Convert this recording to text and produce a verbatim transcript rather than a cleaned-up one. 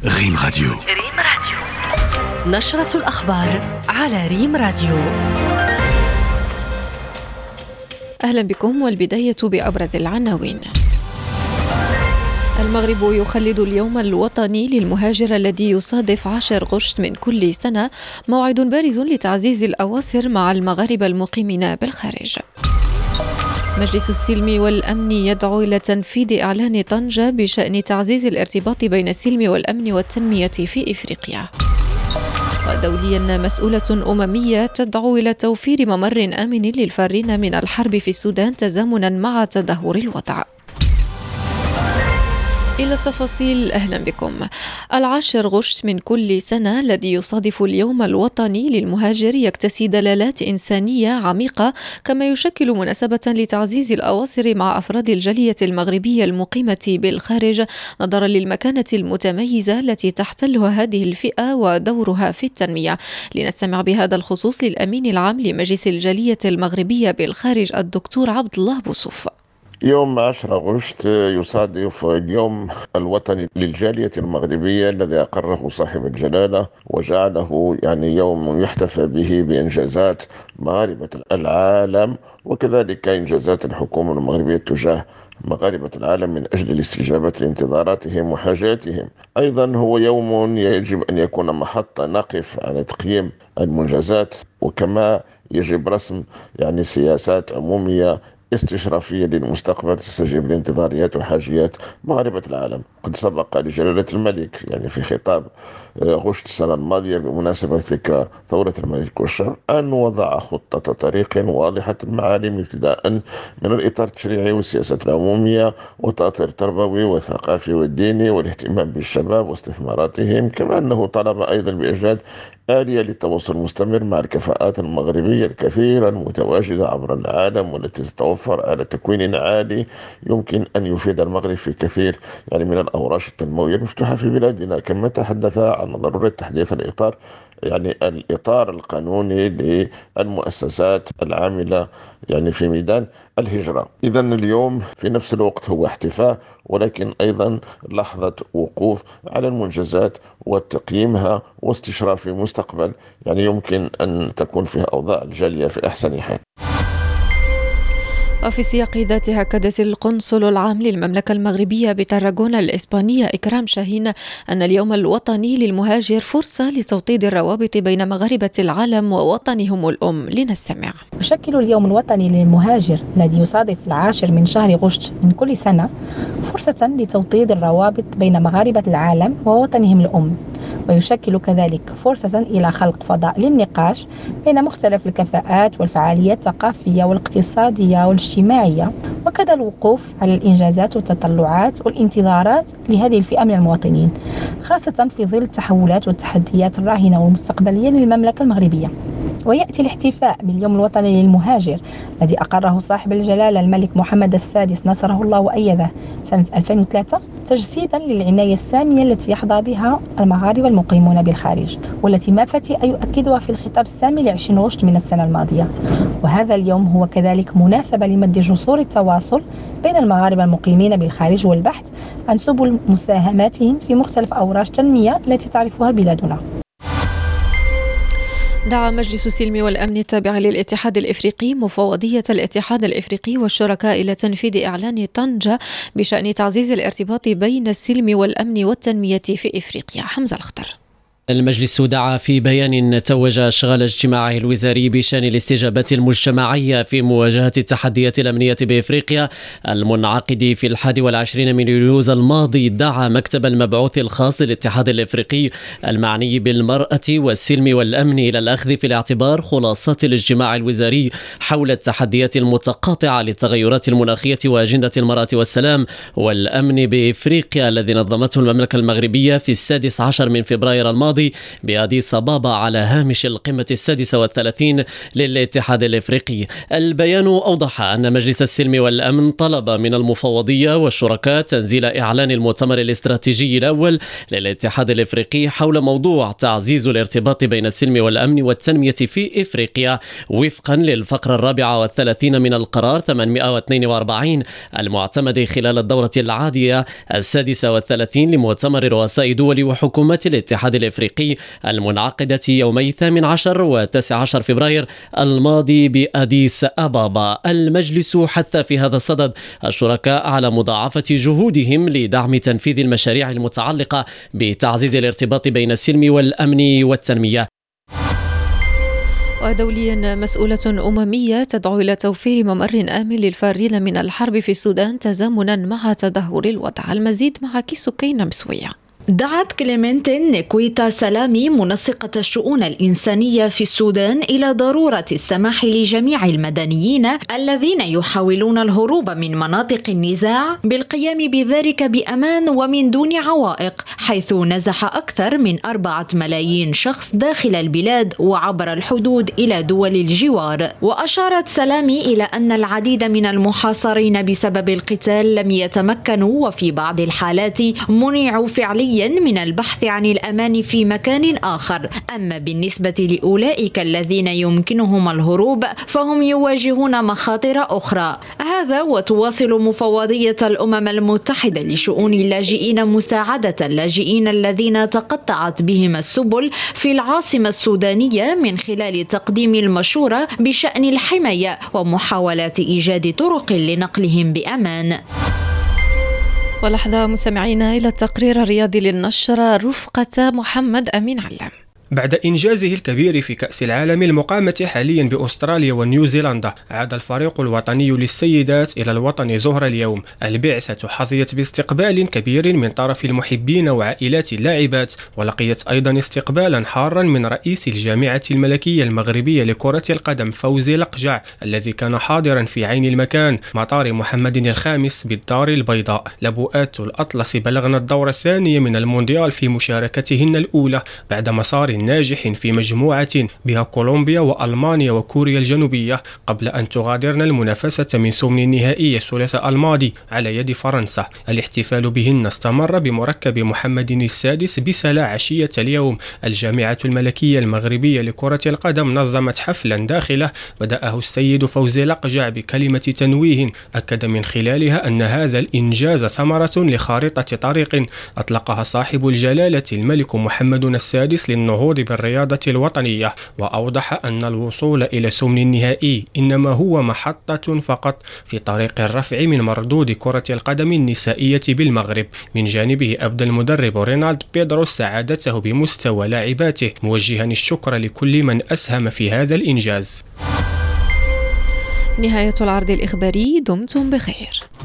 ريم راديو. ريم راديو. نشرة الأخبار على ريم راديو. أهلا بكم، والبداية بأبرز العناوين. المغرب يخلد اليوم الوطني للمهاجر الذي يصادف عاشر غشت من كل سنة، موعد بارز لتعزيز الأواصر مع المغاربة المقيمين بالخارج. مجلس السلم والأمن يدعو إلى تنفيذ إعلان طنجة بشأن تعزيز الارتباط بين السلم والأمن والتنمية في إفريقيا. ودوليا، مسؤولة أممية تدعو إلى توفير ممر آمن للفارين من الحرب في السودان تزامنا مع تدهور الوضع. إلى التفاصيل، أهلا بكم. العاشر غشت من كل سنة الذي يصادف اليوم الوطني للمهاجر يكتسي دلالات إنسانية عميقة، كما يشكل مناسبة لتعزيز الأواصر مع أفراد الجالية المغربية المقيمة بالخارج، نظرا للمكانة المتميزة التي تحتلها هذه الفئة ودورها في التنمية. لنستمع بهذا الخصوص للأمين العام لمجلس الجالية المغربية بالخارج الدكتور عبد الله بوصوف. يوم عشرة غشت يصادف اليوم الوطني للجالية المغربية الذي أقره صاحب الجلالة وجعله يعني يوم يحتفى به بإنجازات مغاربة العالم، وكذلك إنجازات الحكومة المغربية تجاه مغاربة العالم من أجل الاستجابة لانتظاراتهم وحاجاتهم. أيضا هو يوم يجب أن يكون محطة نقف على تقييم المنجزات، وكما يجب رسم يعني سياسات عمومية استشرافية للمستقبل تستجيب لانتظاريات وحاجيات مغاربة العالم. قد سبق لجلالة الملك يعني في خطاب غشت السنة الماضية بمناسبة ذكرى ثورة الملك والشعب أن وضع خطة طريق واضحة المعالم، ابتداء من الإطار التشريعي والسياسات العمومية والتأثير التربوي والثقافي والديني والاهتمام بالشباب واستثماراتهم، كما أنه طلب أيضا بإيجاد آلية للتواصل المستمر مع الكفاءات المغربية الكثيرة المتواجدة عبر العالم، والتي تتوفر على تكوين عالي يمكن أن يفيد المغرب في كثير يعني من الأوراش التنموية المفتوحة في بلادنا. كما تحدث عن ضرورة تحديث الإطار يعني الإطار القانوني للمؤسسات العاملة يعني في ميدان الهجرة. إذن اليوم في نفس الوقت هو احتفاء، ولكن أيضا لحظة وقوف على المنجزات وتقييمها واستشراف المستقبل، يعني يمكن أن تكون فيها أوضاع الجالية في أحسن حال. وفي سياق ذاته، أكدت القنصل العام للمملكة المغربية بتراجونا الإسبانية إكرام شاهين أن اليوم الوطني للمهاجر فرصة لتوطيد الروابط بين مغاربة العالم ووطنهم الأم. لنستمع. يشكل اليوم الوطني للمهاجر الذي يصادف العاشر من شهر غشت من كل سنة فرصة لتوطيد الروابط بين مغاربة العالم ووطنهم الأم، ويشكل كذلك فرصة إلى خلق فضاء للنقاش بين مختلف الكفاءات والفعاليات الثقافية والاقتصادية والاجتماعية، وكذا الوقوف على الإنجازات والتطلعات والانتظارات لهذه الفئة من المواطنين، خاصة في ظل التحولات والتحديات الراهنة والمستقبلية للمملكة المغربية. ويأتي الاحتفاء باليوم الوطني للمهاجر الذي أقره صاحب الجلالة الملك محمد السادس نصره الله وأيده سنة ألفين وثلاثة تجسيدا للعناية السامية التي يحظى بها المغاربة المقيمون بالخارج، والتي ما فتئ يؤكدها في الخطاب السامي لعشرين غشت من السنة الماضية. وهذا اليوم هو كذلك مناسبة لمد جسور التواصل بين المغاربة المقيمين بالخارج والبحث عن سبل مساهماتهم في مختلف أوراش التنمية التي تعرفها بلادنا. دعا مجلس السلم والأمن التابع للاتحاد الإفريقي مفوضية الاتحاد الإفريقي والشركاء إلى تنفيذ إعلان طنجة بشأن تعزيز الارتباط بين السلم والأمن والتنمية في إفريقيا. حمزة الخضر. المجلس دعا في بيان توج أشغال اجتماعه الوزاري بشأن الاستجابة المجتمعية في مواجهة التحديات الأمنية بإفريقيا المنعقد في الحادي والعشرين من يوليو الماضي. دعا مكتب المبعوث الخاص للاتحاد الإفريقي المعني بالمرأة والسلم والأمن إلى الأخذ في الاعتبار خلاصات الاجتماع الوزاري حول التحديات المتقاطعة للتغيرات المناخية وأجندة المرأة والسلام والأمن بإفريقيا الذي نظمته المملكة المغربية في السادس عشر من فبراير الماضي، الماضي بأديس أبابا على هامش القمة السادسة والثلاثين للاتحاد الإفريقي. البيان أوضح أن مجلس السلم والأمن طلب من المفوضية والشركاء تنزيل إعلان المؤتمر الاستراتيجي الأول للاتحاد الإفريقي حول موضوع تعزيز الارتباط بين السلم والأمن والتنمية في إفريقيا وفقا للفقرة الرابعة والثلاثين من القرار ثمانمائة واثنين وأربعين المعتمد خلال الدورة العادية السادسة والثلاثين لمؤتمر رؤساء دول وحكومات الاتحاد الإفريقي المنعقدة يومي ثامن عشر وتاسع عشر فبراير الماضي بأديس أبابا. المجلس حث في هذا الصدد الشركاء على مضاعفة جهودهم لدعم تنفيذ المشاريع المتعلقة بتعزيز الارتباط بين السلم والأمن والتنمية. ودوليا، مسؤولة أممية تدعو إلى توفير ممر آمن للفارين من الحرب في السودان تزامنا مع تدهور الوضع. المزيد مع كيسوكينا مسوية. دعت كليمنتين نكويتا سلامي منسقة الشؤون الإنسانية في السودان إلى ضرورة السماح لجميع المدنيين الذين يحاولون الهروب من مناطق النزاع بالقيام بذلك بأمان ومن دون عوائق، حيث نزح أكثر من أربعة ملايين شخص داخل البلاد وعبر الحدود إلى دول الجوار. وأشارت سلامي إلى أن العديد من المحاصرين بسبب القتال لم يتمكنوا وفي بعض الحالات منعوا فعليا من البحث عن الأمان في مكان آخر. أما بالنسبة لأولئك الذين يمكنهم الهروب فهم يواجهون مخاطر أخرى. هذا وتواصل مفوضية الأمم المتحدة لشؤون اللاجئين مساعدة اللاجئين الذين تقطعت بهم السبل في العاصمة السودانية من خلال تقديم المشورة بشأن الحماية ومحاولات إيجاد طرق لنقلهم بأمان. ولحظة مستمعينا إلى التقرير الرياضي للنشرة رفقة محمد أمين علام. بعد إنجازه الكبير في كأس العالم المقامة حاليا بأستراليا ونيوزيلندا، عاد الفريق الوطني للسيدات إلى الوطن ظهر اليوم. البعثة حظيت باستقبال كبير من طرف المحبين وعائلات اللاعبات، ولقيت أيضا استقبالا حارا من رئيس الجامعة الملكية المغربية لكرة القدم فوزي لقجع، الذي كان حاضرا في عين المكان مطار محمد الخامس بالدار البيضاء. لبؤات الأطلس بلغن الدور الثاني من المونديال في مشاركتهن الأولى بعد مسار ناجح في مجموعة بها كولومبيا وألمانيا وكوريا الجنوبية، قبل أن تغادرن المنافسة من ثمن النهائي الثلاثاء الماضي على يد فرنسا. الاحتفال بهن استمر بمركب محمد السادس بسلا عشية اليوم. الجامعة الملكية المغربية لكرة القدم نظمت حفلا داخله بدأه السيد فوزي لقجع بكلمة تنويه أكد من خلالها أن هذا الإنجاز ثمرة لخارطة طريق أطلقها صاحب الجلالة الملك محمد السادس للنهوض بالرياضة الوطنية، وأوضح أن الوصول إلى ثمن النهائي إنما هو محطة فقط في طريق الرفع من مردود كرة القدم النسائية بالمغرب. من جانبه أبدى المدرب رينالد بيدروس سعادته بمستوى لاعباته، موجها الشكر لكل من أسهم في هذا الإنجاز. نهاية العرض الإخباري، دمتم بخير.